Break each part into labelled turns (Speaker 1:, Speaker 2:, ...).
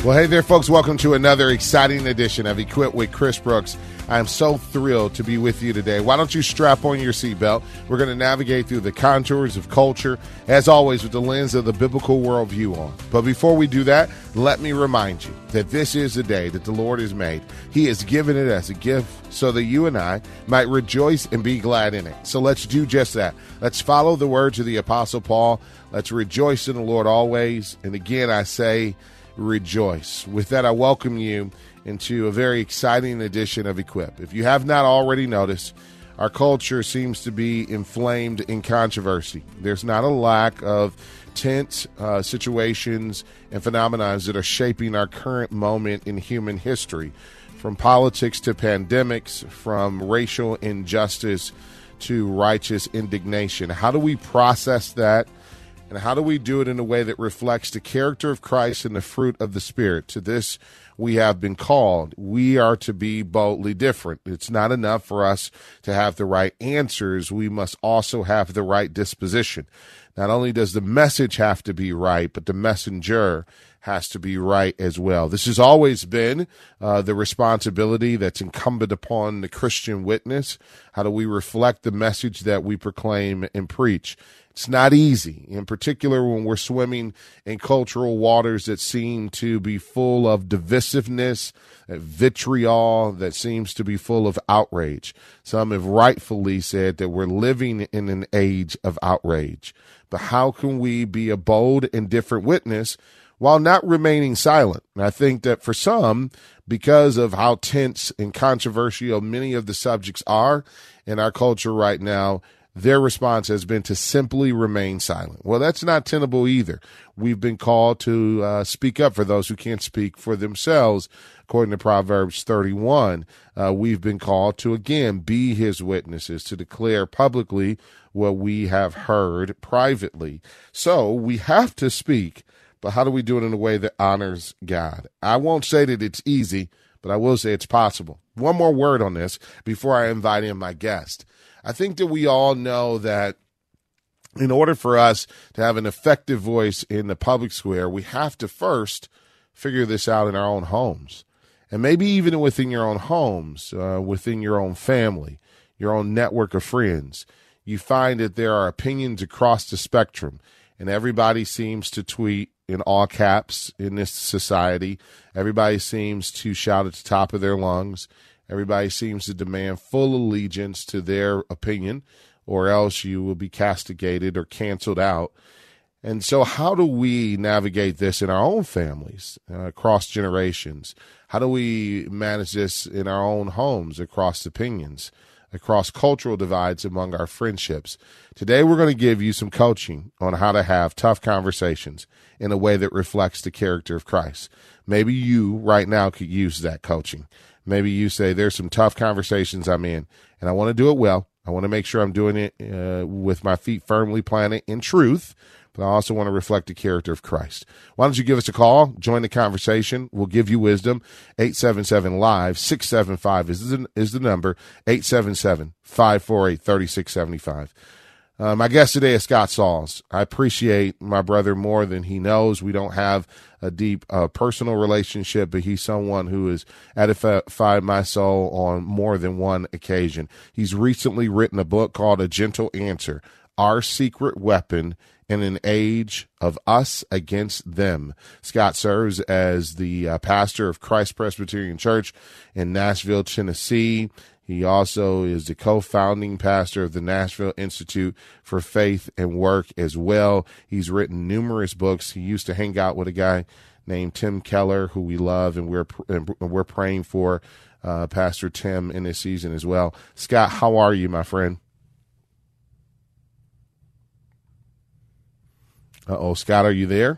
Speaker 1: Well, hey there, folks. Welcome to another exciting edition of Equipped with Chris Brooks. I am so thrilled to be with you today. Why don't you strap on your seatbelt? We're going to navigate through the contours of culture, as always, with the lens of the biblical worldview on. But before we do that, let me remind you that this is the day that the Lord has made. He has given it as a gift so that you and I might rejoice and be glad in it. So let's do just that. Let's follow the words of the Apostle Paul. Let's rejoice in the Lord always. And again, I say, rejoice. With that, I welcome you into a very exciting edition of Equip. If you have not already noticed, our culture seems to be inflamed in controversy. There's not a lack of tense situations and phenomena that are shaping our current moment in human history, from politics to pandemics, from racial injustice to righteous indignation. How do we process that? And how do we do it in a way that reflects the character of Christ and the fruit of the Spirit? To this we have been called. We are to be boldly different. It's not enough for us to have the right answers. We must also have the right disposition. Not only does the message have to be right, but the messenger has to be right as well. This has always been the responsibility that's incumbent upon the Christian witness. How do we reflect the message that we proclaim and preach? It's not easy, in particular when we're swimming in cultural waters that seem to be full of divisiveness, vitriol, that seems to be full of outrage. Some have rightfully said that we're living in an age of outrage. But how can we be a bold and different witness while not remaining silent? And I think that for some, because of how tense and controversial many of the subjects are in our culture right now, their response has been to simply remain silent. Well, that's not tenable either. We've been called to speak up for those who can't speak for themselves. According to Proverbs 31, we've been called to, again, be his witnesses, to declare publicly what we have heard privately. So we have to speak, but how do we do it in a way that honors God? I won't say that it's easy, but I will say it's possible. One more word on this before I invite in my guest. I think that we all know that in order for us to have an effective voice in the public square, we have to first figure this out in our own homes. And maybe even within your own homes, within your own family, your own network of friends, you find that there are opinions across the spectrum, and everybody seems to tweet in all caps in this society. Everybody seems to shout at the top of their lungs. Everybody seems to demand full allegiance to their opinion, or else you will be castigated or canceled out. And so how do we navigate this in our own families, across generations? How do we manage this in our own homes, across opinions, across cultural divides among our friendships? Today, we're going to give you some coaching on how to have tough conversations in a way that reflects the character of Christ. Maybe you right now could use that coaching. Maybe you say, there's some tough conversations I'm in, and I want to do it well. I want to make sure I'm doing it with my feet firmly planted in truth, but I also want to reflect the character of Christ. Why don't you give us a call? Join the conversation. We'll give you wisdom. 877-LIVE-675 is the number, 877-548-3675. My guest today is Scott Sauls. I appreciate my brother more than he knows. We don't have a deep personal relationship, but he's someone who has edified my soul on more than one occasion. He's recently written a book called A Gentle Answer, Our Secret Weapon in an Age of Us Against Them. Scott serves as the pastor of Christ Presbyterian Church in Nashville, Tennessee. He also is the co-founding pastor of the Nashville Institute for Faith and Work as well. He's written numerous books. He used to hang out with a guy named Tim Keller, who we love, and we're praying for Pastor Tim in this season as well. Scott, how are you, my friend? Uh-oh, Scott, are you there?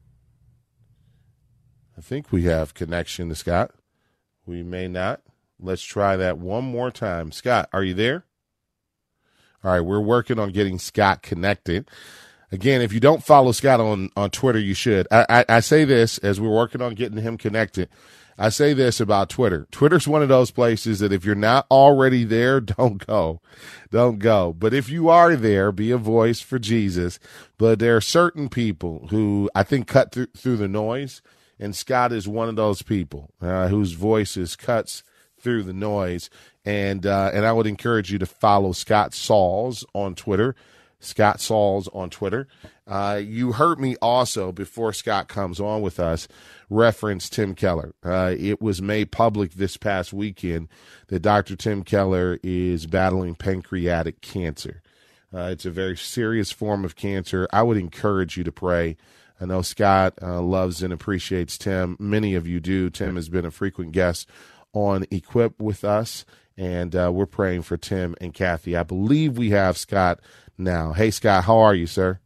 Speaker 1: I think we have connection to Scott. We may not. Let's try that one more time. Scott, are you there? All right, we're working on getting Scott connected. Again, if you don't follow Scott on Twitter, you should. I say this as we're working on getting him connected. I say this about Twitter. Twitter's one of those places that if you're not already there, don't go. Don't go. But if you are there, be a voice for Jesus. But there are certain people who I think cut through the noise And Scott is one of those people whose voices cuts through the noise. And I would encourage you to follow Scott Sauls on Twitter. Scott Sauls on Twitter. You heard me also, before Scott comes on with us, reference Tim Keller. It was made public this past weekend that Dr. Tim Keller is battling pancreatic cancer. It's a very serious form of cancer. I would encourage you to pray. I know Scott loves and appreciates Tim. Many of you do. Tim has been a frequent guest on Equip with us, and we're praying for Tim and Kathy. I believe we have Scott now. Hey, Scott, how are you, sir?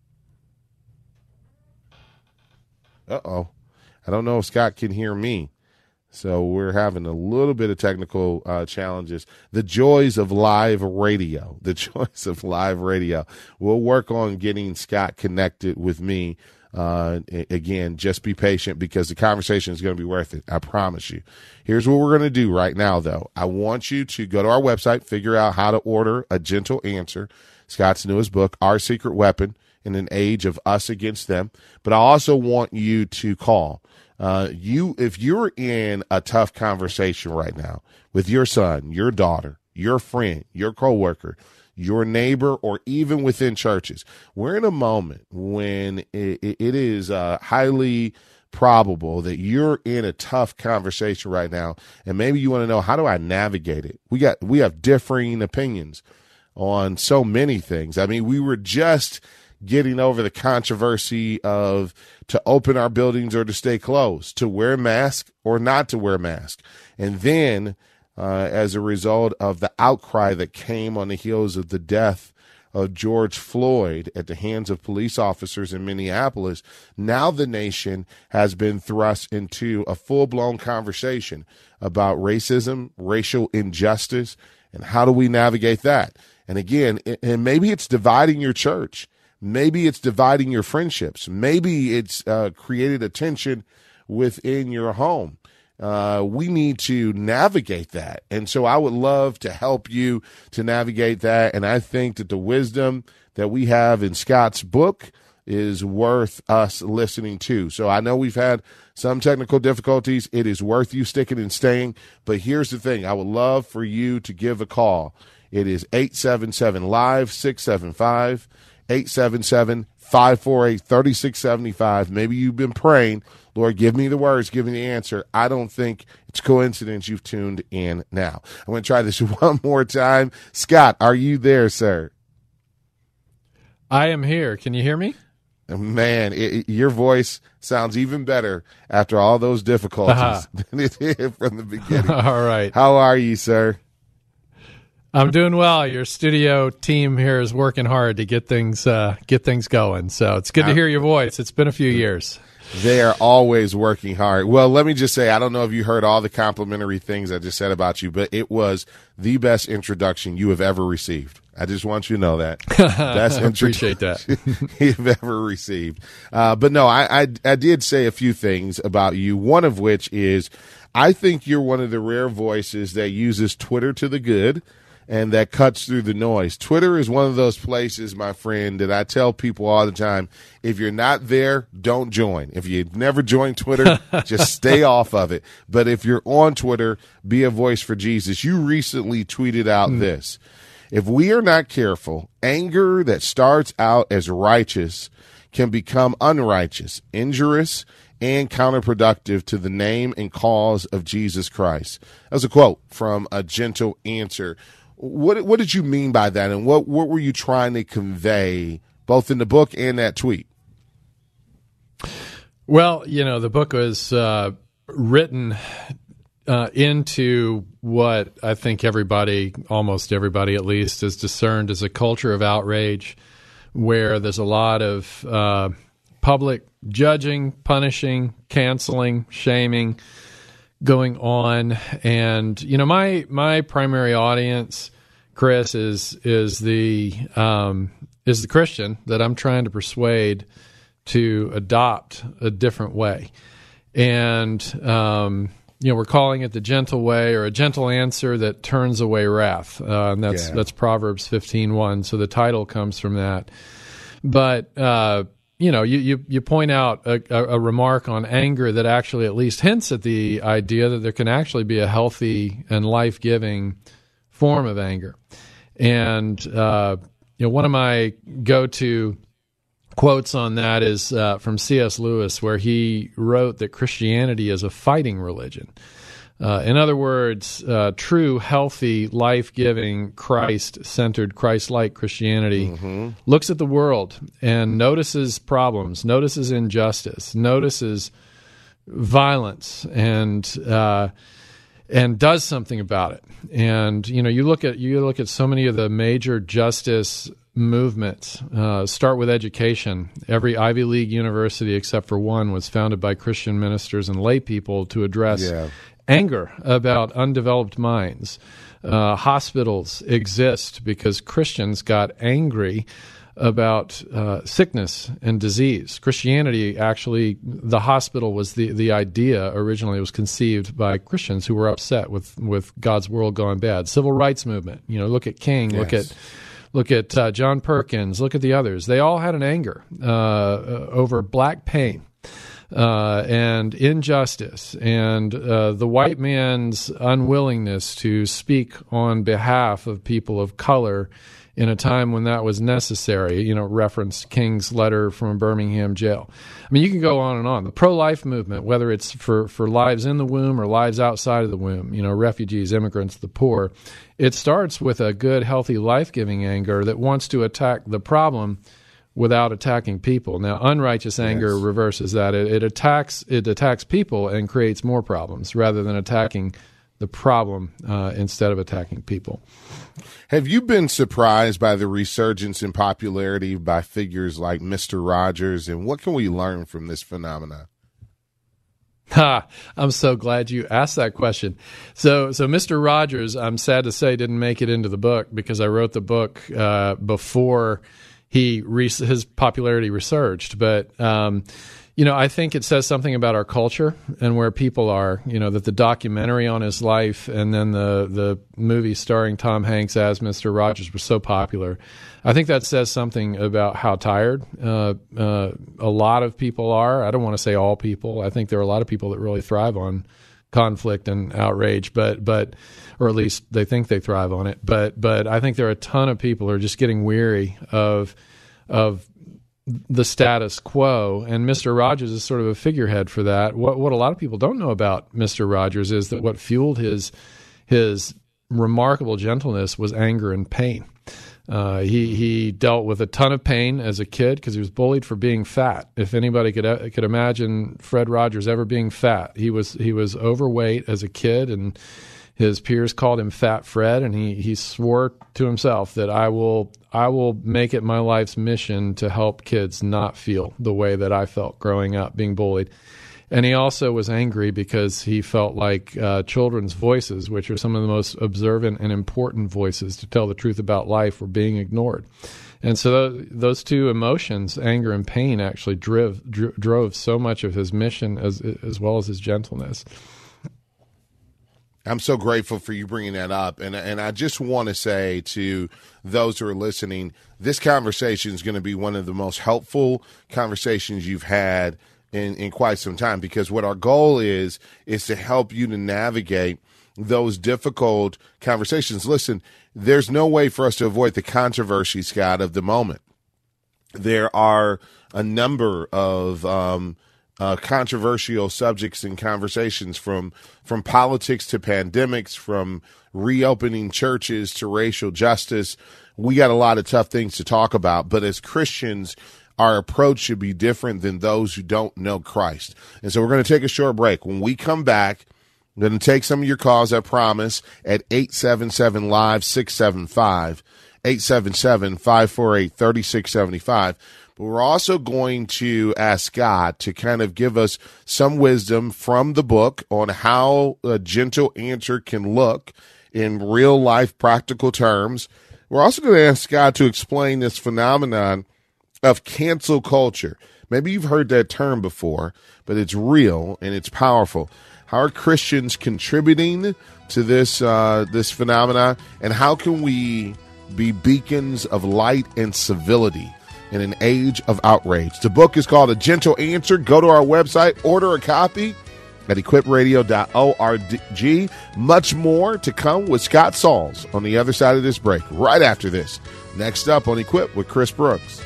Speaker 1: Uh-oh. I don't know if Scott can hear me. So we're having a little bit of technical challenges. The joys of live radio. The joys of live radio. We'll work on getting Scott connected with me. Again, just be patient, because the conversation is going to be worth it. I promise you. Here's what we're going to do right now, though. I want you to go to our website, figure out how to order A Gentle Answer, Scott's newest book, Our Secret Weapon in an Age of Us Against Them. But I also want you to call. If you're in a tough conversation right now with your son, your daughter, your friend, your coworker, your neighbor, or even within churches, we're in a moment when it is highly probable that you're in a tough conversation right now, and maybe you want to know, how do I navigate it? We have differing opinions on so many things. I mean, we were just getting over the controversy of to open our buildings or to stay closed, to wear a mask or not to wear a mask. And then as a result of the outcry that came on the heels of the death of George Floyd at the hands of police officers in Minneapolis, now the nation has been thrust into a full-blown conversation about racism, racial injustice, and how do we navigate that? And again, and maybe it's dividing your church. Maybe it's dividing your friendships. Maybe it's created a tension within your home. We need to navigate that. And so I would love to help you to navigate that. And I think that the wisdom that we have in Scott's book is worth us listening to. So I know we've had some technical difficulties. It is worth you sticking and staying. But here's the thing. I would love for you to give a call. It is 877-LIVE-675, 877-548-3675. Maybe you've been praying, Lord, give me the words, give me the answer. I don't think it's coincidence you've tuned in now. I'm going to try this one more time. Scott, are you there, sir?
Speaker 2: I am here. Can you hear me?
Speaker 1: Man, your voice sounds even better after all those difficulties than it did from the beginning.
Speaker 2: All right.
Speaker 1: How are you, sir?
Speaker 2: I'm doing well. Your studio team here is working hard to get things going. So it's good to hear your voice. It's been a few years.
Speaker 1: They are always working hard. Well, let me just say, I don't know if you heard all the complimentary things I just said about you, but it was the best introduction you have ever received. I just want you to know that. Best
Speaker 2: I appreciate that.
Speaker 1: you've ever received. But no, I did say a few things about you, one of which is I think you're one of the rare voices that uses Twitter to the good and that cuts through the noise. Twitter is one of those places, my friend, that I tell people all the time, if you're not there, don't join. If you've never joined Twitter, just stay off of it. But if you're on Twitter, be a voice for Jesus. You recently tweeted out this. If we are not careful, anger that starts out as righteous can become unrighteous, injurious, and counterproductive to the name and cause of Jesus Christ. That was a quote from A Gentle Answer. What did you mean by that, and what were you trying to convey both in the book and that tweet?
Speaker 2: Well, the book was written into what I think almost everybody at least, is discerned as a culture of outrage where there's a lot of public judging, punishing, canceling, shaming going on. And my primary audience, Chris, is the Christian that I'm trying to persuade to adopt a different way. And we're calling it the gentle way, or a gentle answer that turns away wrath. And that's Proverbs 15:1. So the title comes from that. But you point out a remark on anger that actually at least hints at the idea that there can actually be a healthy and life-giving form of anger. And one of my go-to quotes on that is from C.S. Lewis, where he wrote that Christianity is a fighting religion. In other words, true, healthy, life-giving, Christ-centered, Christ-like Christianity looks at the world and notices problems, notices injustice, notices violence, and does something about it. And you look at so many of the major justice movements. Start with education. Every Ivy League university, except for one, was founded by Christian ministers and lay people to address anger about undeveloped minds. Hospitals exist because Christians got angry about sickness and disease. Christianity, actually, the hospital was the idea originally was conceived by Christians who were upset with God's world going bad. Civil rights movement. Look at King. Yes. Look at John Perkins. Look at the others. They all had an anger over black pain. And injustice, and the white man's unwillingness to speak on behalf of people of color in a time when that was necessary, reference King's letter from a Birmingham jail. I mean, you can go on and on. The pro-life movement, whether it's for lives in the womb or lives outside of the womb, refugees, immigrants, the poor, it starts with a good, healthy, life-giving anger that wants to attack the problem without attacking people. Now, unrighteous anger reverses that. It attacks people and creates more problems rather than attacking the problem instead of attacking people.
Speaker 1: Have you been surprised by the resurgence in popularity by figures like Mr. Rogers, and what can we learn from this phenomenon?
Speaker 2: I'm so glad you asked that question. So Mr. Rogers, I'm sad to say, didn't make it into the book because I wrote the book before his popularity resurged. But I think it says something about our culture and where people are. That the documentary on his life and then the movie starring Tom Hanks as Mr. Rogers were so popular. I think that says something about how tired a lot of people are. I don't want to say all people. I think there are a lot of people that really thrive on conflict and outrage, but or at least they think they thrive on it. But I think there are a ton of people who are just getting weary of the status quo, and Mr. Rogers is sort of a figurehead for that. What a lot of people don't know about Mr. Rogers is that what fueled his remarkable gentleness was anger and pain. He dealt with a ton of pain as a kid because he was bullied for being fat. If anybody could imagine Fred Rogers ever being fat, he was overweight as a kid, and his peers called him Fat Fred, and he swore to himself that I will make it my life's mission to help kids not feel the way that I felt growing up being bullied. And he also was angry because he felt like children's voices, which are some of the most observant and important voices to tell the truth about life, were being ignored. And so those two emotions, anger and pain, actually drove so much of his mission as well as his gentleness.
Speaker 1: I'm so grateful for you bringing that up. And I just want to say to those who are listening, this conversation is going to be one of the most helpful conversations you've had in quite some time, because what our goal is to help you to navigate those difficult conversations. Listen, there's no way for us to avoid the controversy, Scott, of the moment. There are a number of controversial subjects and conversations, from politics to pandemics, from reopening churches to racial justice. We got a lot of tough things to talk about, but as Christians, our approach should be different than those who don't know Christ. And so we're going to take a short break. When we come back, I'm going to take some of your calls, I promise, at 877-LIVE-675, 877-548-3675. But we're also going to ask God to kind of give us some wisdom from the book on how a gentle answer can look in real life practical terms. We're also going to ask God to explain this phenomenon of cancel culture. Maybe you've heard that term before, but it's real and it's powerful. How are Christians contributing to this phenomenon, and how can we be beacons of light and civility in an age of outrage. The book is called A Gentle Answer. Go to our website, order a copy at equipradio.org. Much more to come with Scott Sauls on the other side of this break, right after this. Next up on Equip with Chris Brooks.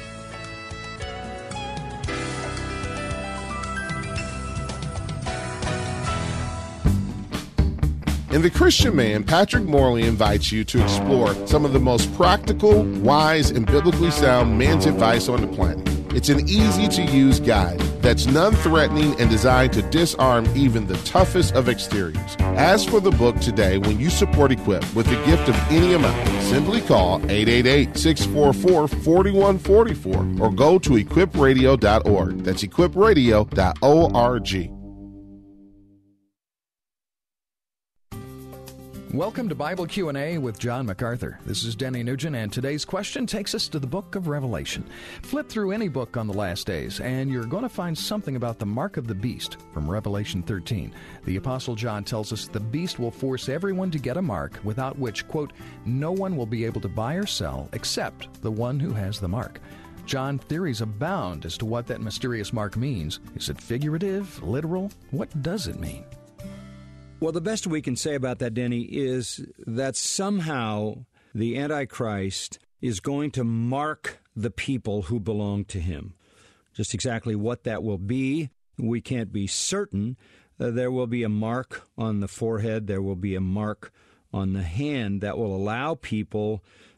Speaker 1: In The Christian Man, Patrick Morley invites you to explore some of the most practical, wise, and biblically sound man's advice on the planet. It's an easy-to-use guide that's non-threatening and designed to disarm even the toughest of exteriors. Ask for the book today when you support Equip with a gift of any amount. Simply call 888-644-4144 or go to equipradio.org. That's equipradio.org.
Speaker 3: Welcome to Bible Q&A with John MacArthur. This is Denny Nugent, and today's question takes us to the book of Revelation. Flip through any book on the last days, and you're going to find something about the mark of the beast from Revelation 13. The Apostle John tells us the beast will force everyone to get a mark, without which, quote, no one will be able to buy or sell except the one who has the mark. John, theories abound as to what that mysterious mark means. Is it figurative, literal? What does it mean?
Speaker 4: Well, the best we can say about that, Denny, is that somehow the Antichrist is going to mark the people who belong to him. Just exactly what that will be, we can't be certain. There will be a mark on the forehead. There will be a mark on the hand that will allow people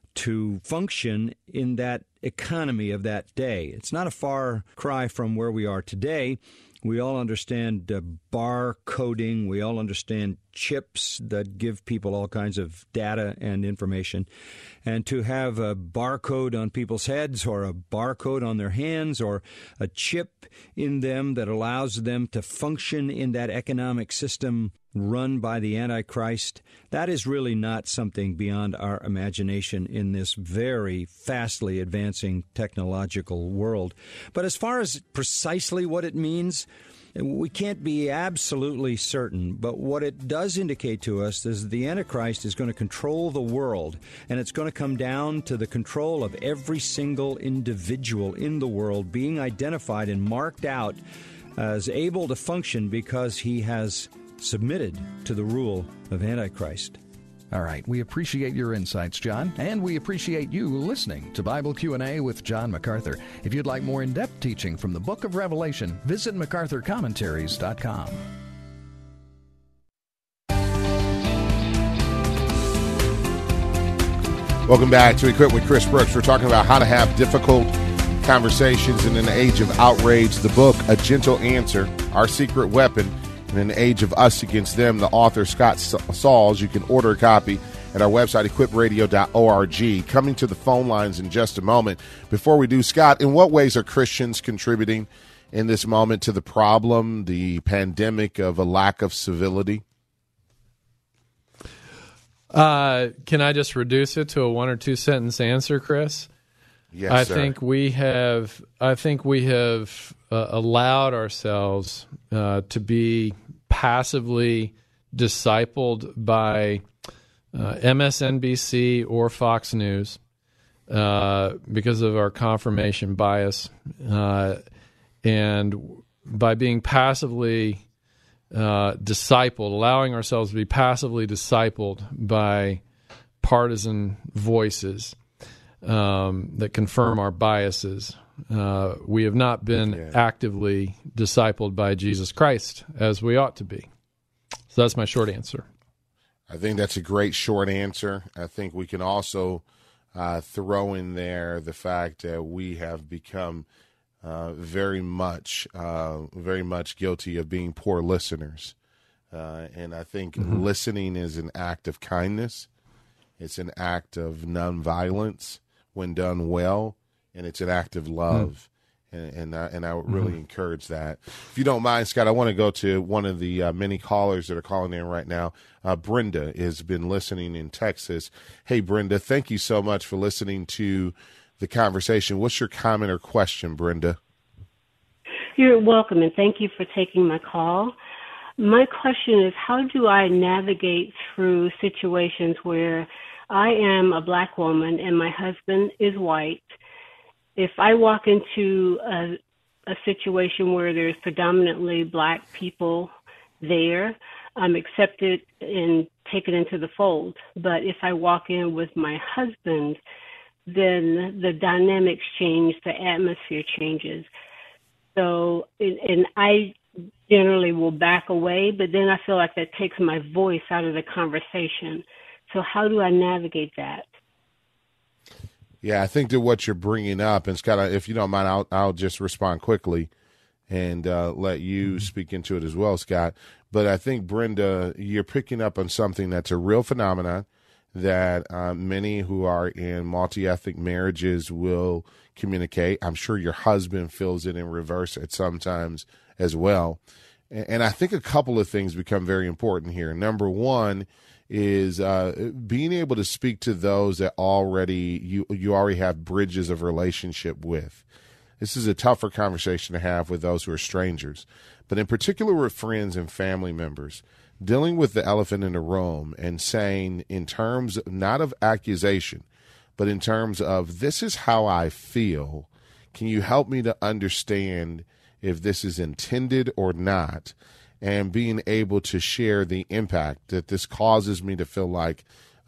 Speaker 4: to function in that economy of that day. It's not a far cry from where we are today. We all understand bar coding. We all understand chips that give people all kinds of data and information. And to have a barcode on people's heads or a barcode on their hands or a chip in them that allows them to function in that economic system run by the Antichrist, that is really not something beyond our imagination in this very fastly advancing technological world. But as far as precisely what it means, we can't be absolutely certain, but what it does indicate to us is the Antichrist is going to control the world, and it's going to come down to the control of every single individual in the world being identified and marked out as able to function because he has submitted to the rule of Antichrist.
Speaker 3: All right, we appreciate your insights, John, and we appreciate you listening to Bible Q&A with John MacArthur. If you'd like more in-depth teaching from the book of Revelation, visit MacArthurCommentaries.com.
Speaker 1: Welcome back to Equip with Chris Brooks. We're talking about how to have difficult conversations in an age of outrage. The book, A Gentle Answer, Our Secret Weapon in an Age of Us Against Them. The author, Scott Sauls. You can order a copy at our website, equipradio.org. Coming to the phone lines in just a moment. Before we do, Scott, in what ways are Christians contributing in this moment to the problem, the pandemic of a lack of civility?
Speaker 2: Can I just reduce it to a 1 or 2 sentence answer, Chris?
Speaker 1: Yes,
Speaker 2: sir. I think we have allowed ourselves to be passively discipled by MSNBC or Fox News because of our confirmation bias, and by being passively discipled, allowing ourselves to be passively discipled by partisan voices that confirm our biases. We have not been actively discipled by Jesus Christ as we ought to be. So that's my short answer.
Speaker 1: I think that's a great short answer. I think we can also throw in there the fact that we have become very much guilty of being poor listeners. And I think listening is an act of kindness. It's an act of nonviolence when done well, and it's an act of love. And I would really encourage that. If you don't mind, Scott, I want to go to one of the many callers that are calling in right now. Brenda has been listening in Texas. Hey, Brenda, thank you so much for listening to the conversation. What's your comment or question, Brenda?
Speaker 5: You're welcome, and thank you for taking my call. My question is, how do I navigate through situations where I am a black woman and my husband is white, if I walk into a situation where there's predominantly Black people there, I'm accepted and taken into the fold. But if I walk in with my husband, then the dynamics change, the atmosphere changes. So, and I generally will back away, but then I feel like that takes my voice out of the conversation. So how do I navigate that?
Speaker 1: Yeah, I think that what you're bringing up, and Scott, if you don't mind, I'll just respond quickly and let you speak into it as well, Scott. But I think, Brenda, you're picking up on something that's a real phenomenon that many who are in multi-ethnic marriages will communicate. I'm sure your husband feels it in reverse at sometimes as well. And I think a couple of things become very important here. Number one is being able to speak to those that you already have bridges of relationship with. This is a tougher conversation to have with those who are strangers, but in particular with friends and family members, dealing with the elephant in the room and saying, in terms not of accusation, but in terms of, this is how I feel. Can you help me to understand if this is intended or not? And being able to share the impact that this causes me to feel like,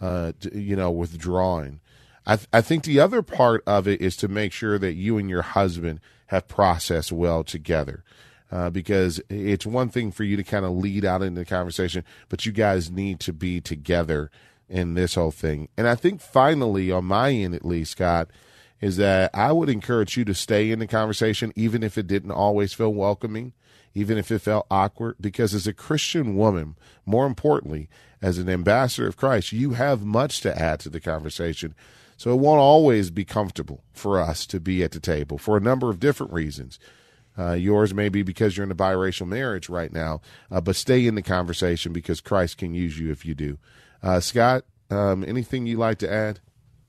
Speaker 1: withdrawing. I think the other part of it is to make sure that you and your husband have processed well together. Because it's one thing for you to kind of lead out into the conversation, but you guys need to be together in this whole thing. And I think finally, on my end at least, Scott, is that I would encourage you to stay in the conversation, even if it didn't always feel welcoming, even if it felt awkward, because as a Christian woman, more importantly, as an ambassador of Christ, you have much to add to the conversation. So it won't always be comfortable for us to be at the table for a number of different reasons. Yours may be because you're in a biracial marriage right now, but stay in the conversation because Christ can use you if you do. Scott, anything you'd like to add?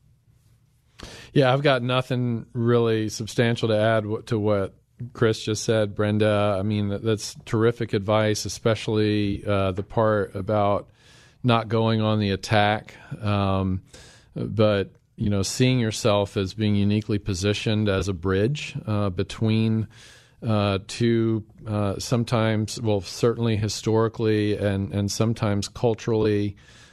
Speaker 2: Yeah, I've got nothing really substantial to add to what Chris just said, Brenda. I mean, that's terrific advice, especially the part about not going on the attack, but seeing yourself as being uniquely positioned as a bridge between two sometimes, well, certainly historically and sometimes culturally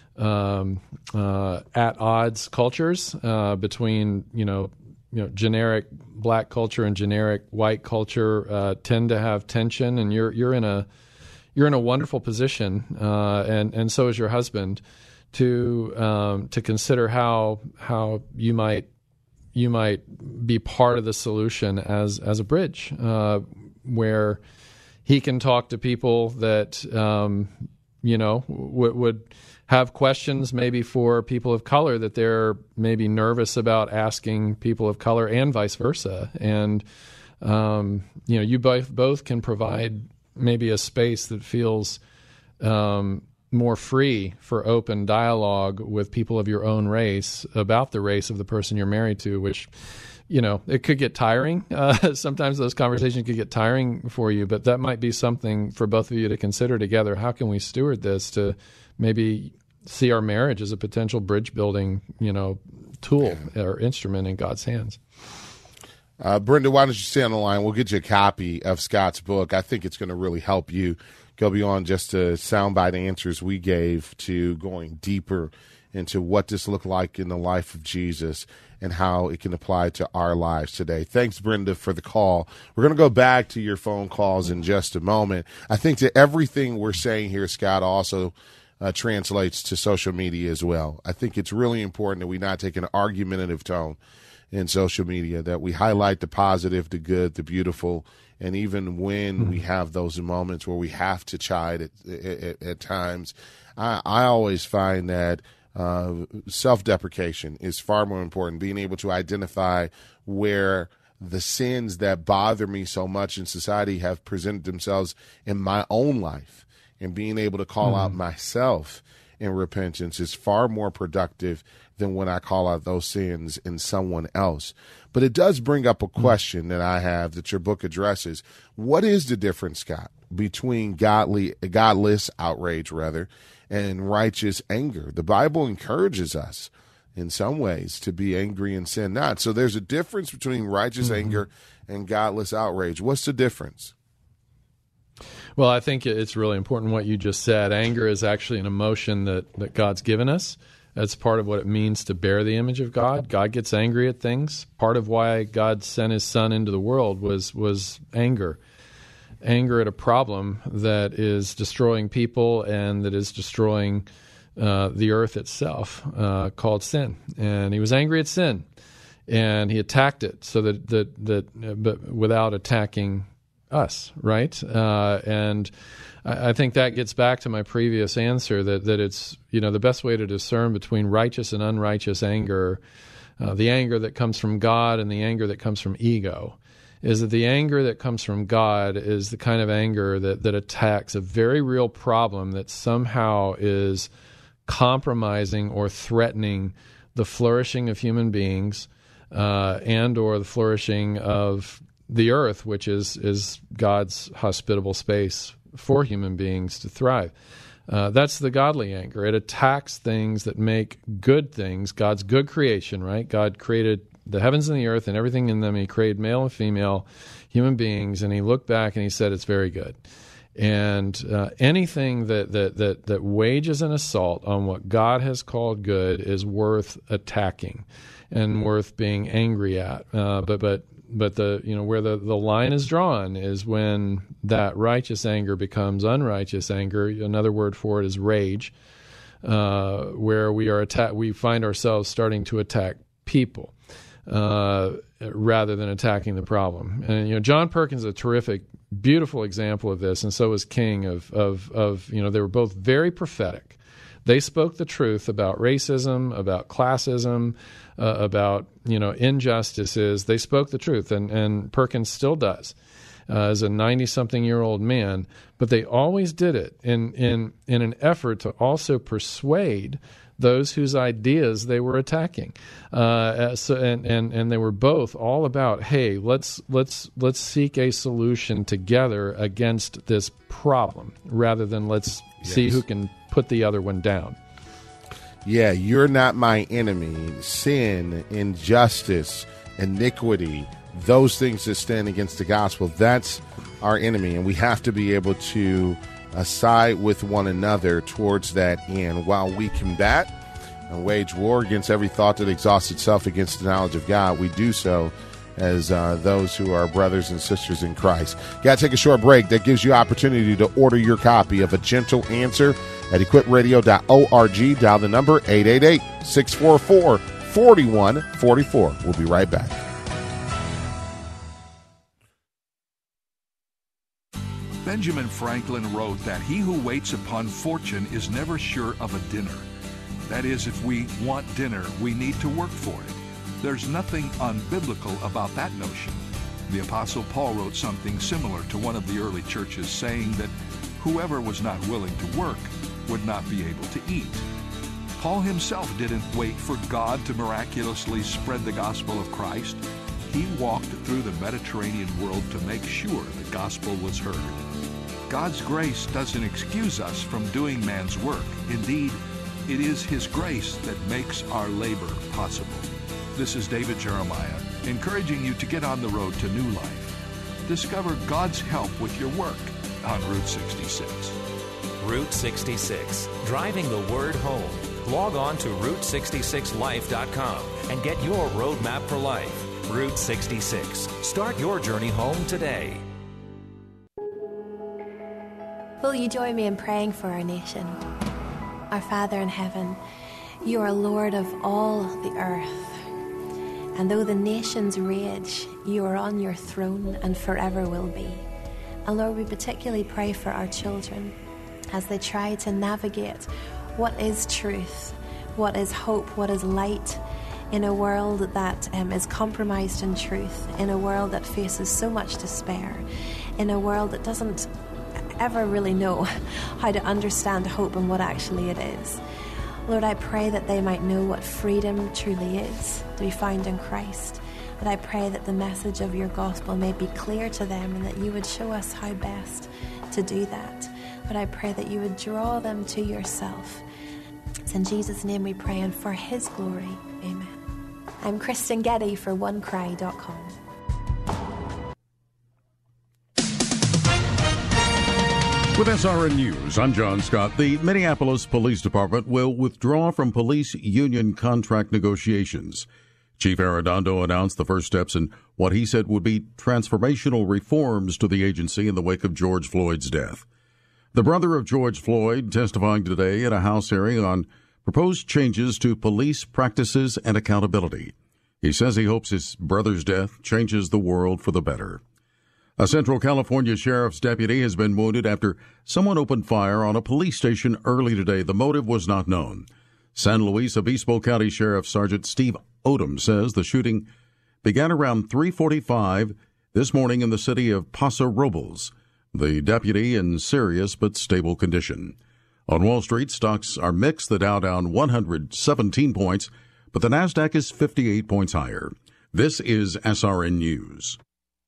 Speaker 2: at odds cultures between generic Black culture and generic white culture tend to have tension, and you're in a wonderful position, and so is your husband, to consider how you might be part of the solution as a bridge, where he can talk to people that would have questions maybe for people of color that they're maybe nervous about asking people of color, and vice versa. And you both can provide maybe a space that feels more free for open dialogue with people of your own race about the race of the person you're married to, which, it could get tiring. Sometimes those conversations could get tiring for you, but that might be something for both of you to consider together. How can we steward this to maybe see our marriage as a potential bridge building, tool or instrument in God's hands?
Speaker 1: Brenda, why don't you stay on the line? We'll get you a copy of Scott's book. I think it's going to really help you go beyond just the soundbite answers we gave to going deeper into what this looked like in the life of Jesus and how it can apply to our lives today. Thanks, Brenda, for the call. We're going to go back to your phone calls in just a moment. I think that everything we're saying here, Scott, also translates to social media as well. I think it's really important that we not take an argumentative tone in social media, that we highlight the positive, the good, the beautiful, and even when we have those moments where we have to chide at times, I always find that self-deprecation is far more important, being able to identify where the sins that bother me so much in society have presented themselves in my own life, and being able to call out myself in repentance is far more productive than when I call out those sins in someone else. But it does bring up a question that I have that your book addresses. What is the difference, Scott, between godless outrage, and righteous anger? The Bible encourages us in some ways to be angry and sin not. So there's a difference between righteous anger and godless outrage. What's the difference?
Speaker 2: Well, I think it's really important what you just said. Anger is actually an emotion that God's given us. That's part of what it means to bear the image of God. God gets angry at things. Part of why God sent his son into the world was anger. Anger at a problem that is destroying people and that is destroying the earth itself, called sin. And he was angry at sin, and he attacked it but without attacking us, right? And I think that gets back to my previous answer that it's, the best way to discern between righteous and unrighteous anger, the anger that comes from God and the anger that comes from ego, is that the anger that comes from God is the kind of anger that attacks a very real problem that somehow is compromising or threatening the flourishing of human beings and or the flourishing of the earth, which is God's hospitable space for human beings to thrive. That's the godly anger. It attacks things that make good things, God's good creation, right? God created the heavens and the earth and everything in them. He created male and female human beings, and he looked back and he said, it's very good. And anything that wages an assault on what God has called good is worth attacking and worth being angry at. But the where the line is drawn is when that righteous anger becomes unrighteous anger. Another word for it is rage, where we find ourselves starting to attack people rather than attacking the problem. And John Perkins is a terrific, beautiful example of this, and so was King of they were both very prophetic. They spoke the truth about racism, about classism, about injustices. They spoke the truth, and Perkins still does as a 90-something-year-old man. But they always did it in an effort to also persuade those whose ideas they were attacking. And they were both all about, hey, let's seek a solution together against this problem, rather than let's see who can put the other one down.
Speaker 1: Yeah, you're not my enemy. Sin, injustice, iniquity, those things that stand against the gospel, that's our enemy. And we have to be able to side with one another towards that end. While we combat and wage war against every thought that exhausts itself against the knowledge of God, we do so as those who are brothers and sisters in Christ. Got to take a short break. That gives you opportunity to order your copy of A Gentle Answer at equipradio.org. Dial the number 888-644-4144. We'll be right back.
Speaker 6: Benjamin Franklin wrote that he who waits upon fortune is never sure of a dinner. That is, if we want dinner, we need to work for it. There's nothing unbiblical about that notion. The Apostle Paul wrote something similar to one of the early churches, saying that whoever was not willing to work would not be able to eat. Paul himself didn't wait for God to miraculously spread the gospel of Christ. He walked through the Mediterranean world to make sure the gospel was heard. God's grace doesn't excuse us from doing man's work. Indeed, it is His grace that makes our labor possible. This is David Jeremiah, encouraging you to get on the road to new life. Discover God's help with your work on Route 66.
Speaker 7: Route 66, driving the word home. Log on to Route66Life.com and get your roadmap for life. Route 66. Start your journey home today.
Speaker 8: Will you join me in praying for our nation? Our Father in heaven, you are Lord of all the earth. And though the nations rage, you are on your throne and forever will be. And Lord, we particularly pray for our children as they try to navigate what is truth, what is hope, what is light, in a world that is compromised in truth, in a world that faces so much despair, in a world that doesn't ever really know how to understand hope and what actually it is. Lord, I pray that they might know what freedom truly is, to be found in Christ. But I pray that the message of your gospel may be clear to them and that you would show us how best to do that. But I pray that you would draw them to yourself. It It's in Jesus' name we pray and for His glory. Amen. I'm Kristen Getty for OneCry.com.
Speaker 9: With SRN News, I'm John Scott. The Minneapolis Police Department will withdraw from police union contract negotiations. Chief Arredondo announced the first steps in what he said would be transformational reforms to the agency in the wake of George Floyd's death. The brother of George Floyd testifying today at a House hearing on proposed changes to police practices and accountability. He says he hopes his brother's death changes the world for the better. A Central California sheriff's deputy has been wounded after someone opened fire on a police station early today. The motive was not known. San Luis Obispo County Sheriff Sergeant Steve Odom says the shooting began around 3:45 this morning in the city of Paso Robles. The deputy in serious but stable condition. On Wall Street, stocks are mixed. The Dow down 117 points, but the Nasdaq is 58 points higher. This is SRN News.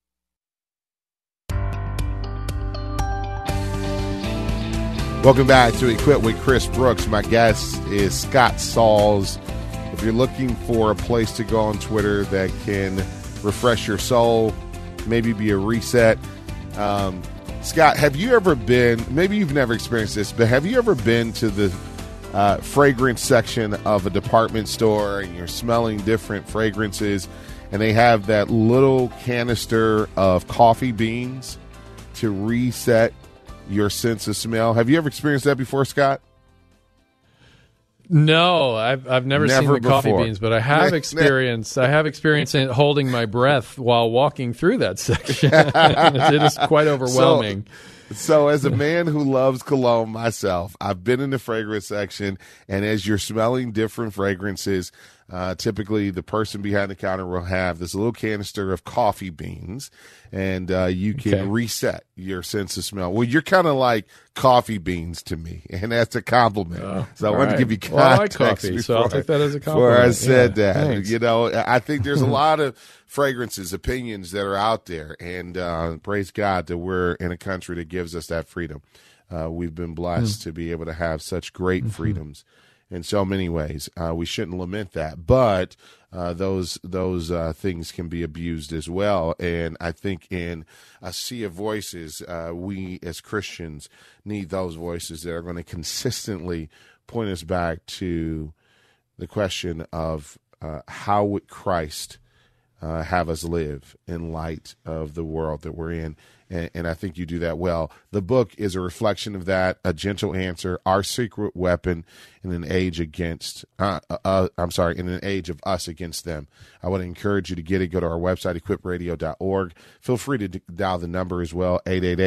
Speaker 1: Welcome back to Equip with Chris Brooks. My guest is Scott Sauls. If you're looking for a place to go on Twitter that can refresh your soul, maybe be a reset. Scott, have you ever been, maybe you've never experienced this, but have you ever been to the fragrance section of a department store and you're smelling different fragrances and they have that little canister of coffee beans to reset your sense of smell? Have you ever experienced that before, Scott?
Speaker 2: No, I've never seen the coffee beans, but I have experience in holding my breath while walking through that section. It is quite overwhelming.
Speaker 1: So as a man who loves cologne myself, I've been in the fragrance section, and as you're smelling different fragrances, typically the person behind the counter will have this little canister of coffee beans, and you can reset your sense of smell. Well, you're kind of like coffee beans to me, and that's a compliment. So I wanted to give you context.
Speaker 2: Well, I like coffee, so I'll take that as a compliment.
Speaker 1: Before I said that,
Speaker 2: thanks.
Speaker 1: you know, I think there's a lot of fragrances, opinions that are out there, and praise God that we're in a country that gives us that freedom. We've been blessed to be able to have such great freedoms in so many ways. We shouldn't lament that, but those things can be abused as well. And I think in a sea of voices, we as Christians need those voices that are going to consistently point us back to the question of how would Christ have us live in light of the world that we're in. And I think you do that well. The book is a reflection of that, A Gentle Answer, Our Secret Weapon in an age against, in an age of us against them. I want to encourage you to get it. Go to our website, equipradio.org. Feel free to dial the number as well,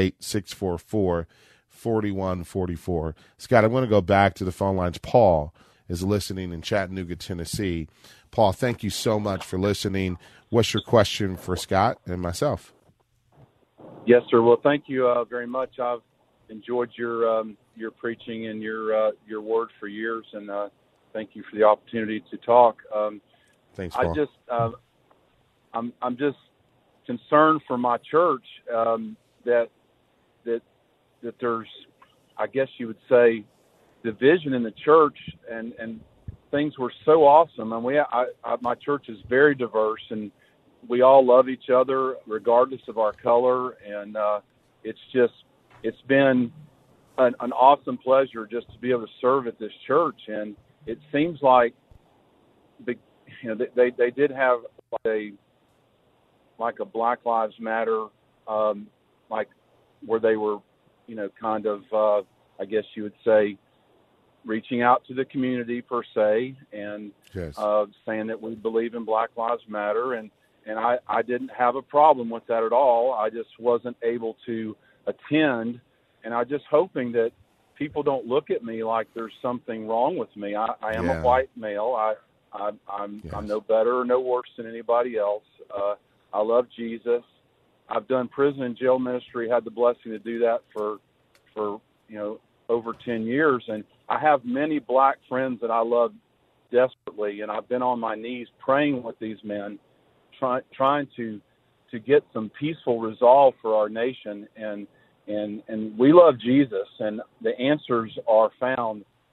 Speaker 1: 888-644-4144. Scott, I want to go back to the phone lines. Paul is listening in Chattanooga, Tennessee. Paul, thank you so much for listening. What's your question for Scott and myself?
Speaker 10: Yes, sir. Well, thank you very much. I've enjoyed your preaching and your word for years, and thank you for the opportunity to talk.
Speaker 1: Thanks, Paul.
Speaker 10: I'm just concerned for my church that there's, I guess you would say, division in the church, and things were so awesome, and my church is very diverse, and we all love each other regardless of our color, and it's been an awesome pleasure just to be able to serve at this church. And it seems like they did have a Black Lives Matter, like where they were, kind of, I guess you would say, reaching out to the community per se, and
Speaker 1: yes,
Speaker 10: saying that we believe in Black Lives Matter, and I didn't have a problem with that at all. I just wasn't able to attend, and I'm just hoping that people don't look at me like there's something wrong with me. I am a white male. I'm no better or no worse than anybody else. I love Jesus. I've done prison and jail ministry, had the blessing to do that for over 10 years, and I have many black friends that I love desperately, and I've been on my knees praying with these men, trying to get some peaceful resolve for our nation, and we love Jesus, and the answers are found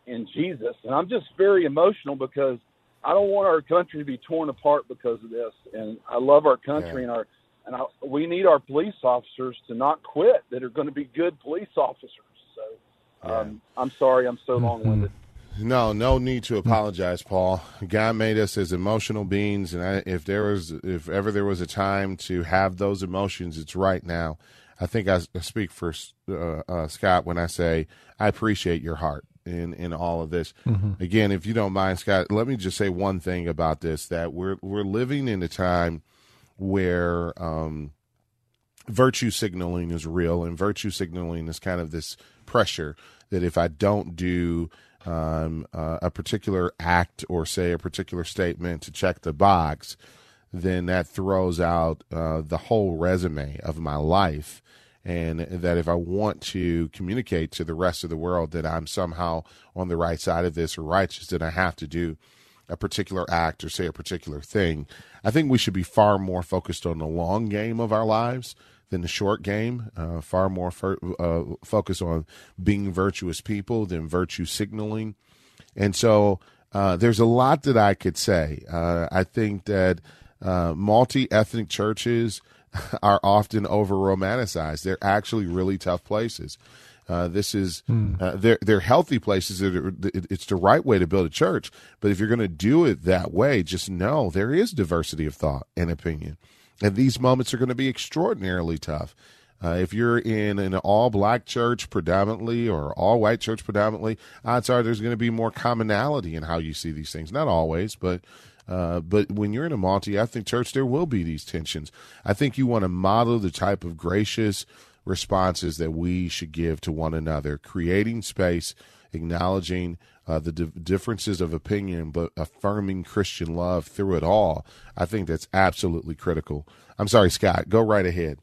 Speaker 10: in Jesus. And I'm just very emotional because I don't want our country to be torn apart because of this. And I love our country, we need our police officers to not quit that are going to be good police officers. So I'm sorry I'm so long-winded.
Speaker 1: No need to apologize, Paul. God made us as emotional beings, and if ever there was a time to have those emotions, it's right now. I think I speak for Scott when I say I appreciate your heart in all of this. Mm-hmm. Again, if you don't mind, Scott, let me just say one thing about this: that we're living in a time where virtue signaling is real, and virtue signaling is kind of this pressure that if I don't do a particular act or say a particular statement to check the box, then that throws out the whole resume of my life. And that if I want to communicate to the rest of the world that I'm somehow on the right side of this or righteous, then I have to do a particular act or say a particular thing. I think we should be far more focused on the long game of our lives than the short game, far more focus on being virtuous people than virtue signaling. And so there's a lot that I could say. I think that multi-ethnic churches are often over-romanticized. They're actually really tough places. They're healthy places. It's the right way to build a church. But if you're going to do it that way, just know there is diversity of thought and opinion. And these moments are going to be extraordinarily tough. If you're in an all-black church predominantly or all-white church predominantly, odds are there's going to be more commonality in how you see these things. Not always, but when you're in a multi-ethnic church, there will be these tensions. I think you want to model the type of gracious responses that we should give to one another, creating space, acknowledging the differences of opinion, but affirming Christian love through it all. I think that's absolutely critical. I'm sorry, Scott, go right ahead.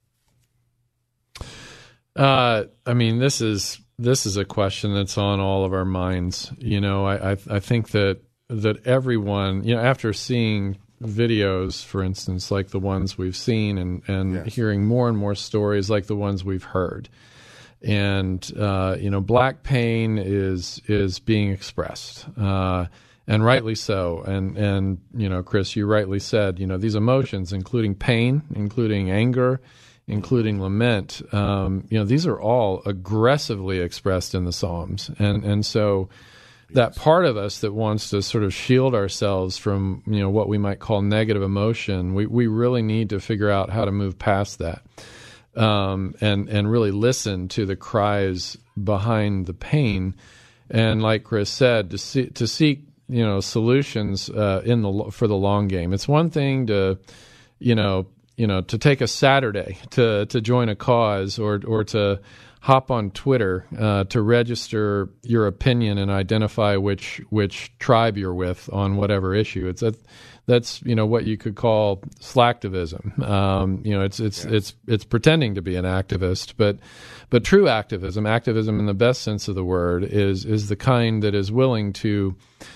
Speaker 2: I mean, this is a question that's on all of our minds. You know, I think that everyone, you know, after seeing videos, for instance, like the ones we've seen and hearing more and more stories like the ones we've heard, and you know, black pain is being expressed, and rightly so. And you know, Chris, you rightly said, you know, these emotions, including pain, including anger, including lament, you know, these are all aggressively expressed in the Psalms, and so that part of us that wants to sort of shield ourselves from, you know, what we might call negative emotion, we really need to figure out how to move past that, and really listen to the cries behind the pain, and like Chris said, to seek you know, solutions for the long game. It's one thing to, to take a Saturday to join a cause or to hop on Twitter to register your opinion and identify which tribe you're with on whatever issue. That's what you could call slacktivism. It's pretending to be an activist, but true activism in the best sense of the word is the kind that is willing to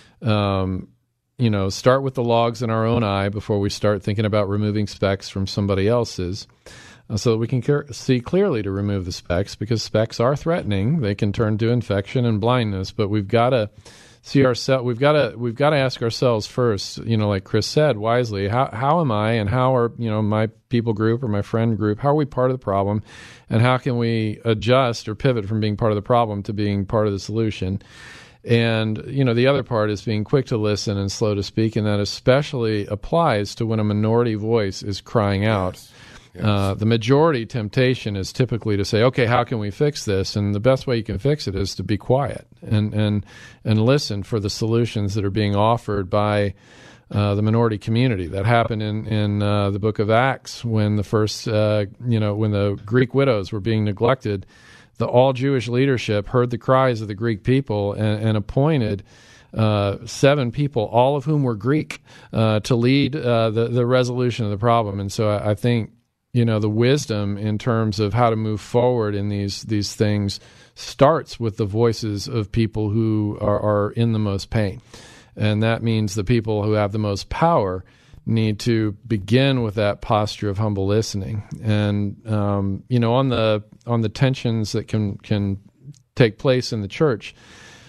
Speaker 2: start with the logs in our own eye before we start thinking about removing specks from somebody else's, so that we can see clearly to remove the specks, because specks are threatening. They can turn to infection and blindness, but we've got to see ourselves. We've got to ask ourselves first, like Chris said wisely, how am I, and how are my people group or my friend group, how are we part of the problem, and how can we adjust or pivot from being part of the problem to being part of the solution? And, the other part is being quick to listen and slow to speak, and that especially applies to when a minority voice is crying out. Yes. The majority temptation is typically to say, okay, how can we fix this? And the best way you can fix it is to be quiet and listen for the solutions that are being offered by the minority community. That happened in the book of Acts when the first, when the Greek widows were being neglected. The all-Jewish leadership heard the cries of the Greek people and appointed 7 people, all of whom were Greek, to lead the resolution of the problem. And so I think, the wisdom in terms of how to move forward in these things starts with the voices of people who are in the most pain. And that means the people who have the most power need to begin with that posture of humble listening. And on the tensions that can take place in the church,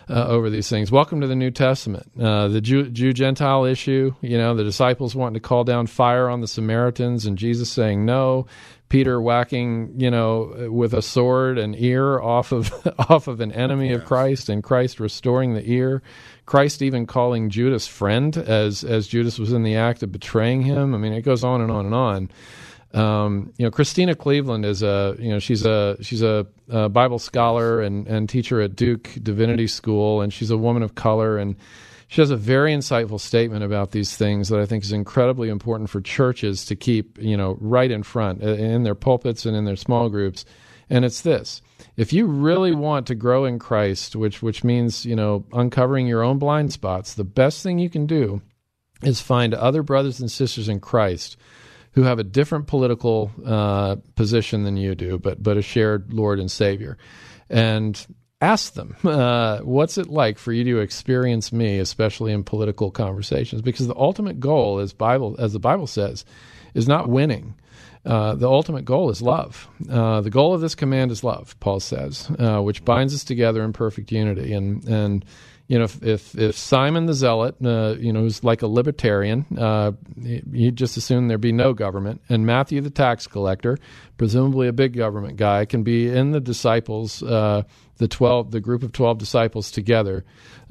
Speaker 2: over these things. Welcome to the New Testament. The Jew-Gentile issue, the disciples wanting to call down fire on the Samaritans and Jesus saying no, Peter whacking, with a sword an ear off of an enemy of Christ, and Christ restoring the ear. Christ even calling Judas friend as Judas was in the act of betraying him. I mean, it goes on and on and on. Christina Cleveland is she's a Bible scholar and teacher at Duke Divinity School, and she's a woman of color, and she has a very insightful statement about these things that I think is incredibly important for churches to keep, right in front in their pulpits and in their small groups. And it's this: if you really want to grow in Christ, which means, uncovering your own blind spots, the best thing you can do is find other brothers and sisters in Christ who have a different political position than you do, but a shared Lord and Savior. And ask them, what's it like for you to experience me, especially in political conversations? Because the ultimate goal, as the Bible says, is not winning. The ultimate goal is love. The goal of this command is love, Paul says, which binds us together in perfect unity. And if Simon the Zealot, who's like a libertarian, he'd just assume there'd be no government, and Matthew the tax collector, presumably a big government guy, can be in the disciples, the group of 12 disciples together,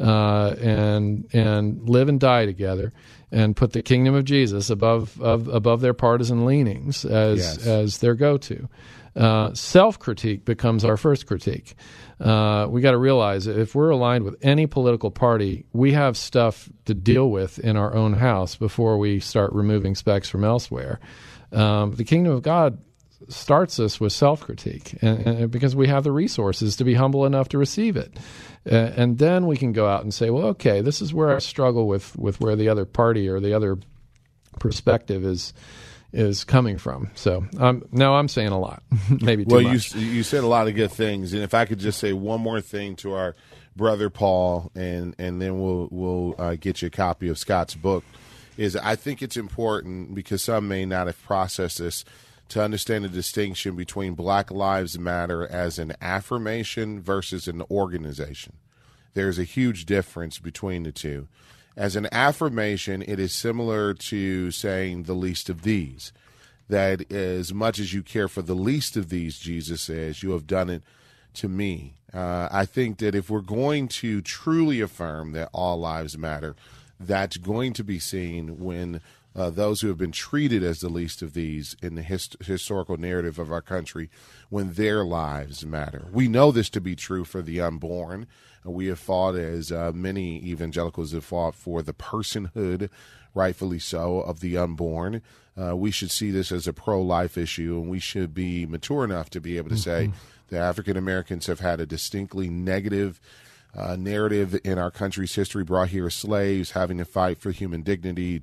Speaker 2: and live and die together, and put the kingdom of Jesus above their partisan leanings as their go-to. Self-critique becomes our first critique. We got to realize that if we're aligned with any political party, we have stuff to deal with in our own house before we start removing specks from elsewhere. The kingdom of God starts us with self-critique, and because we have the resources to be humble enough to receive it. And then we can go out and say, well, okay, this is where I struggle with where the other party or the other perspective is coming from. So now I'm saying a lot, maybe too much.
Speaker 1: Well, you said a lot of good things, and if I could just say one more thing to our brother Paul, and then we'll get you a copy of Scott's book, is I think it's important, because some may not have processed this, to understand the distinction between Black Lives Matter as an affirmation versus an organization. There's a huge difference between the two. As an affirmation, it is similar to saying the least of these, that as much as you care for the least of these, Jesus says, you have done it to me. I think that if we're going to truly affirm that all lives matter, that's going to be seen when those who have been treated as the least of these in the historical narrative of our country, when their lives matter. We know this to be true for the unborn. We have fought, as many evangelicals have fought, for the personhood, rightfully so, of the unborn. We should see this as a pro-life issue, and we should be mature enough to be able to say that African Americans have had a distinctly negative narrative in our country's history, brought here as slaves, having to fight for human dignity,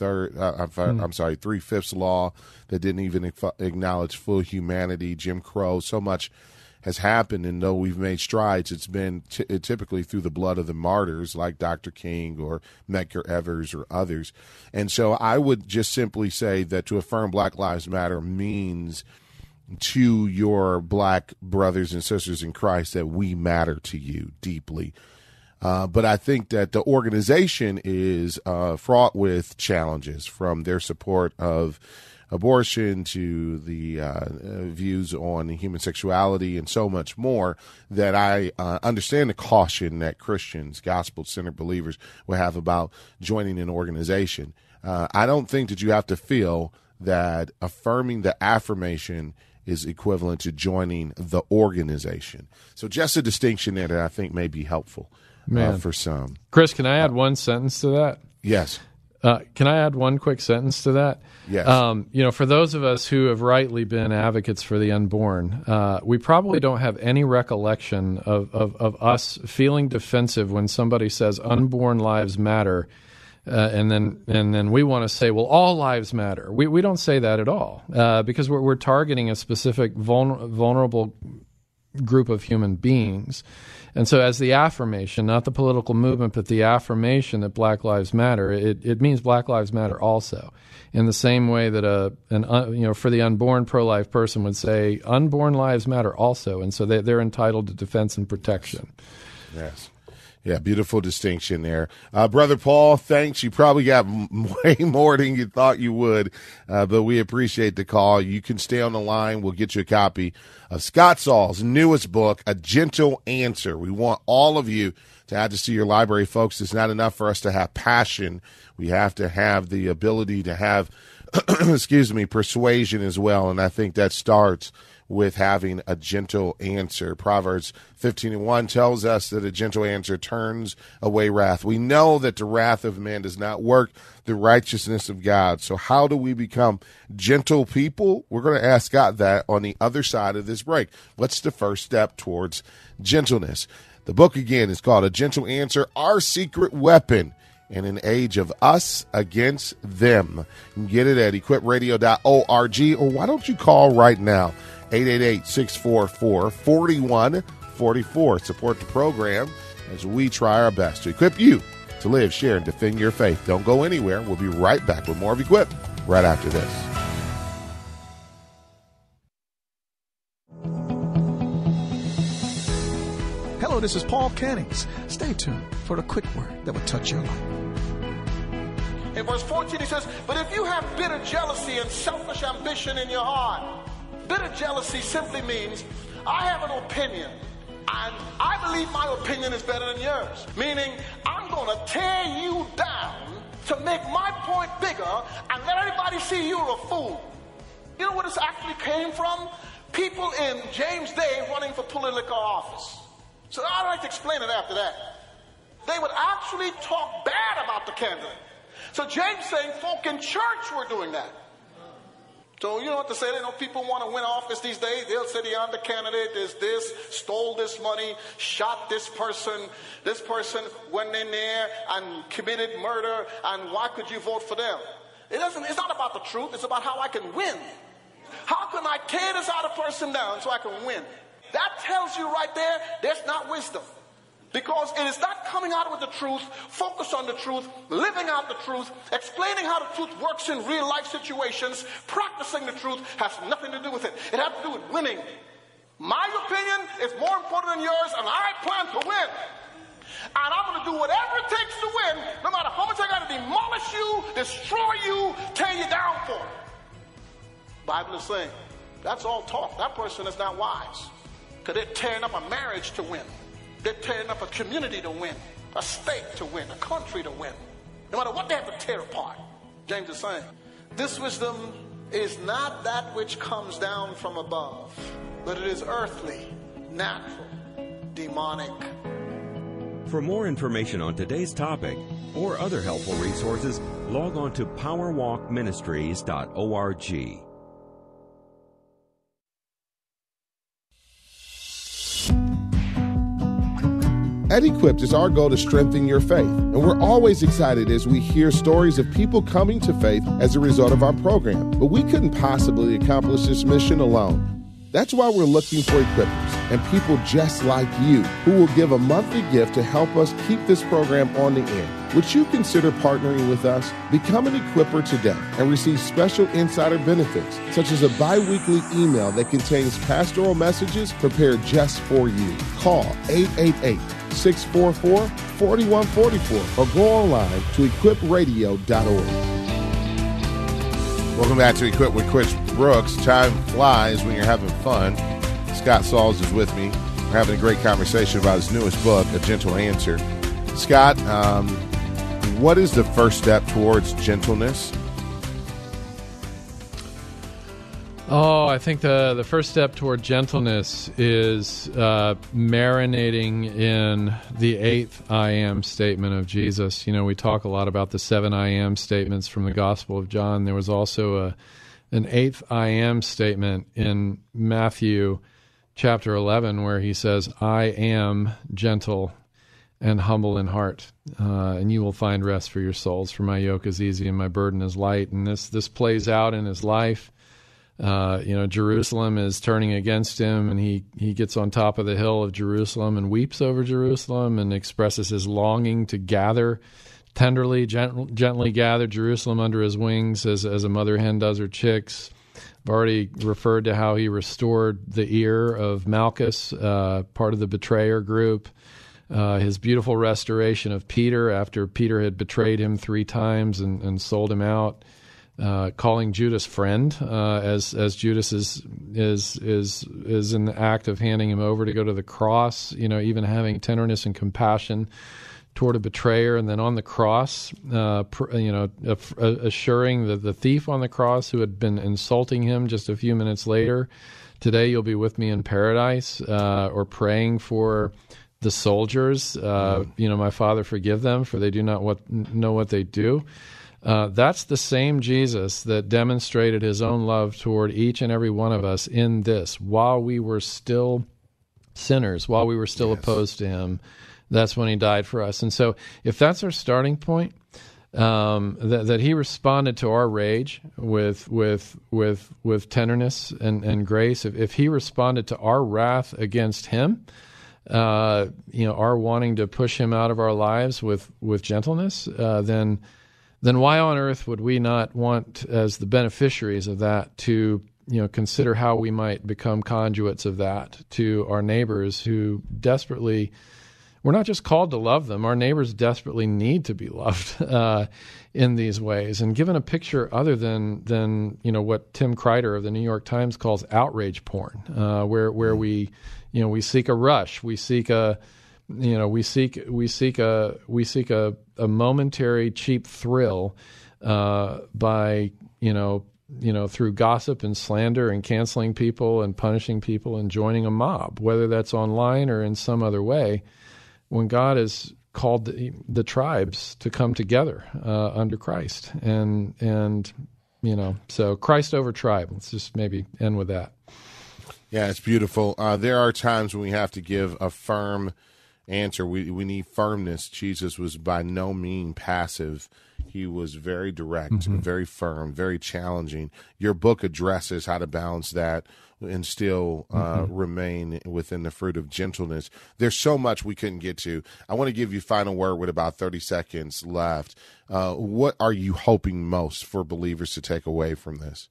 Speaker 1: 3/5 law that didn't even acknowledge full humanity, Jim Crow. So much has happened, and though we've made strides, it's been typically through the blood of the martyrs like Dr. King or Medgar Evers or others. And so I would just simply say that to affirm Black Lives Matter means to your Black brothers and sisters in Christ that we matter to you deeply. But I think that the organization is fraught with challenges, from their support of abortion to the views on human sexuality and so much more, that I understand the caution that Christians, gospel-centered believers, will have about joining an organization. I don't think that you have to feel that affirming the affirmation is equivalent to joining the organization. So just a distinction there that I think may be helpful for some.
Speaker 2: Chris, can I add one sentence to that?
Speaker 1: Yes.
Speaker 2: Can I add one quick sentence to that?
Speaker 1: Yes.
Speaker 2: For those of us who have rightly been advocates for the unborn, we probably don't have any recollection of us feeling defensive when somebody says unborn lives matter. And then we want to say, well, all lives matter. We don't say that at all, because we're targeting a specific vulnerable group of human beings. And so as the affirmation, not the political movement, but the affirmation that Black Lives Matter, it means Black Lives Matter also, in the same way that for the unborn pro-life person would say unborn lives matter also, and so they're entitled to defense and protection.
Speaker 1: Yes. Yeah, beautiful distinction there. Brother Paul, thanks. You probably got way more than you thought you would, but we appreciate the call. You can stay on the line. We'll get you a copy of Scott Saul's newest book, A Gentle Answer. We want all of you to add this to your library, folks. It's not enough for us to have passion. We have to have the ability to have, persuasion as well, and I think that starts with having a gentle answer. Proverbs 15:1 tells us that a gentle answer turns away wrath. We know that the wrath of man does not work the righteousness of God. So how do we become gentle people? We're going to ask God that on the other side of this break. What's the first step towards gentleness? The book, again, is called A Gentle Answer, Our Secret Weapon in an Age of Us Against Them. You can get it at equipradio.org, or why don't you call right now, 888-644-4144. Support the program as we try our best to equip you to live, share, and defend your faith. Don't go anywhere. We'll be right back with more of Equip right after this.
Speaker 11: Hello, this is Paul Cannings. Stay tuned for the quick word that will touch your life.
Speaker 12: In verse 14 he says, but if you have bitter jealousy and selfish ambition in your heart, bitter jealousy simply means I have an opinion and I believe my opinion is better than yours. Meaning I'm going to tear you down to make my point bigger and let everybody see you're a fool. You know where this actually came from? People in James' day running for political office. So I'd like to explain it after that. They would actually talk bad about the candidate. So James saying folk in church were doing that. So you know what to say. They know people want to win office these days. They'll say the other candidate is this, stole this money, shot this person went in there and committed murder, and why could you vote for them? It's not about the truth. It's about how I can win. How can I tear this other person down so I can win? That tells you right there, there's not wisdom. Because it is not coming out with the truth, focus on the truth, living out the truth, explaining how the truth works in real life situations, practicing the truth has nothing to do with it. It has to do with winning. My opinion is more important than yours, and I plan to win. And I'm going to do whatever it takes to win, no matter how much I got to demolish you, destroy you, tear you down for it. Bible is saying, that's all talk. That person is not wise. Because they're tearing up a marriage to win. They're tearing up a community to win, a state to win, a country to win. No matter what they have to tear apart. James is saying, this wisdom is not that which comes down from above, but it is earthly, natural, demonic.
Speaker 13: For more information on today's topic or other helpful resources, log on to powerwalkministries.org.
Speaker 1: At Equipped, it's our goal to strengthen your faith, and we're always excited as we hear stories of people coming to faith as a result of our program. But we couldn't possibly accomplish this mission alone. That's why we're looking for equippers and people just like you who will give a monthly gift to help us keep this program on the air. Would you consider partnering with us? Become an equipper today and receive special insider benefits, such as a bi-weekly email that contains pastoral messages prepared just for you. Call 888-644-4144 or go online to equipradio.org. Welcome back to Equip with Chris Brooks. Time flies when you're having fun. Scott Sauls is with me. We're having a great conversation about his newest book, A Gentle Answer. Scott, what is the first step towards gentleness?
Speaker 2: Oh, I think the first step toward gentleness is marinating in the 8th I am statement of Jesus. You know, we talk a lot about the 7 I am statements from the Gospel of John. There was also an 8th I am statement in Matthew chapter 11 where he says, I am gentle and humble in heart, and you will find rest for your souls. For my yoke is easy and my burden is light. And this plays out in his life. Jerusalem is turning against him, and he gets on top of the hill of Jerusalem and weeps over Jerusalem and expresses his longing to gather, tenderly, gently gather Jerusalem under his wings as a mother hen does her chicks. I've already referred to how he restored the ear of Malchus, part of the betrayer group. his beautiful restoration of Peter after Peter had betrayed him 3 times and sold him out, calling Judas friend as Judas is in the act of handing him over to go to the cross. Even having tenderness and compassion toward a betrayer, and then on the cross, assuring the thief on the cross who had been insulting him just a few minutes later, today you'll be with me in paradise, or praying for the soldiers, my Father, forgive them, for they do not know what they do. That's the same Jesus that demonstrated his own love toward each and every one of us in this, while we were still sinners, while we were still opposed to him. That's when he died for us. And so if that's our starting point, that he responded to our rage with tenderness and grace, if he responded to our wrath against him, our wanting to push him out of our lives with gentleness, then why on earth would we not want, as the beneficiaries of that, to consider how we might become conduits of that to our neighbors who desperately... We're not just called to love them. Our neighbors desperately need to be loved in these ways. And given a picture other than what Tim Kreider of the New York Times calls outrage porn, where we seek a rush, we seek a momentary cheap thrill by through gossip and slander and canceling people and punishing people and joining a mob, whether that's online or in some other way. When God has called the tribes to come together under Christ, and so Christ over tribe. Let's just maybe end with that.
Speaker 1: Yeah, it's beautiful. There are times when we have to give a firm answer. We need firmness. Jesus was by no means passive. He was very direct, very firm, very challenging. Your book addresses how to balance that and still remain within the fruit of gentleness. There's so much we couldn't get to. I want to give you final word with about 30 seconds left. What are you hoping most for believers to take away from this?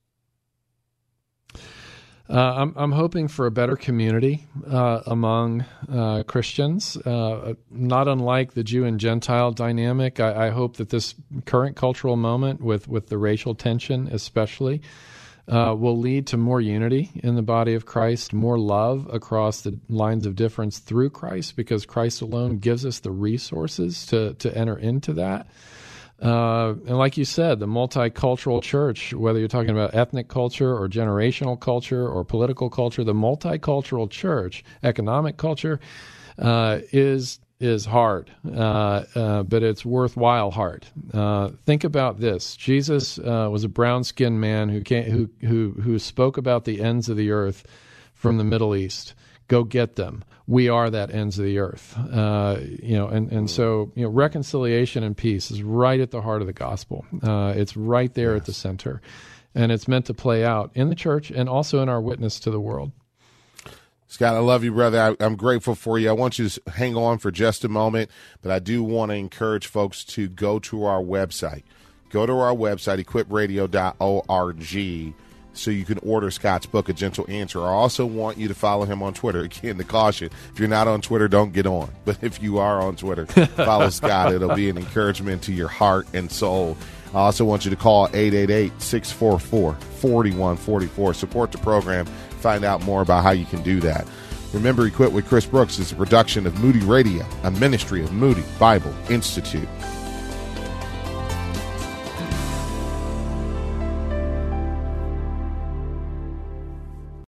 Speaker 2: I'm hoping for a better community among Christians, not unlike the Jew and Gentile dynamic. I hope that this current cultural moment with the racial tension especially will lead to more unity in the body of Christ, more love across the lines of difference through Christ, because Christ alone gives us the resources to enter into that. And like you said, the multicultural church, whether you're talking about ethnic culture or generational culture or political culture, the multicultural church, economic culture, is hard, but it's worthwhile hard. Think about this: Jesus was a brown-skinned man who spoke about the ends of the earth from the Middle East. Go get them. We are that ends of the earth. So reconciliation and peace is right at the heart of the gospel. It's right there at the center, and it's meant to play out in the church and also in our witness to the world.
Speaker 1: Scott, I love you, brother. I'm grateful for you. I want you to hang on for just a moment, but I do want to encourage folks to go to our website. Go to our website, equipradio.org, so you can order Scott's book, A Gentle Answer. I also want you to follow him on Twitter. Again, the caution, if you're not on Twitter, don't get on. But if you are on Twitter, follow Scott. It'll be an encouragement to your heart and soul. I also want you to call 888-644-4144. Support the program. Find out more about how you can do that. Remember, Equip with Chris Brooks is a production of Moody Radio, a ministry of Moody Bible Institute.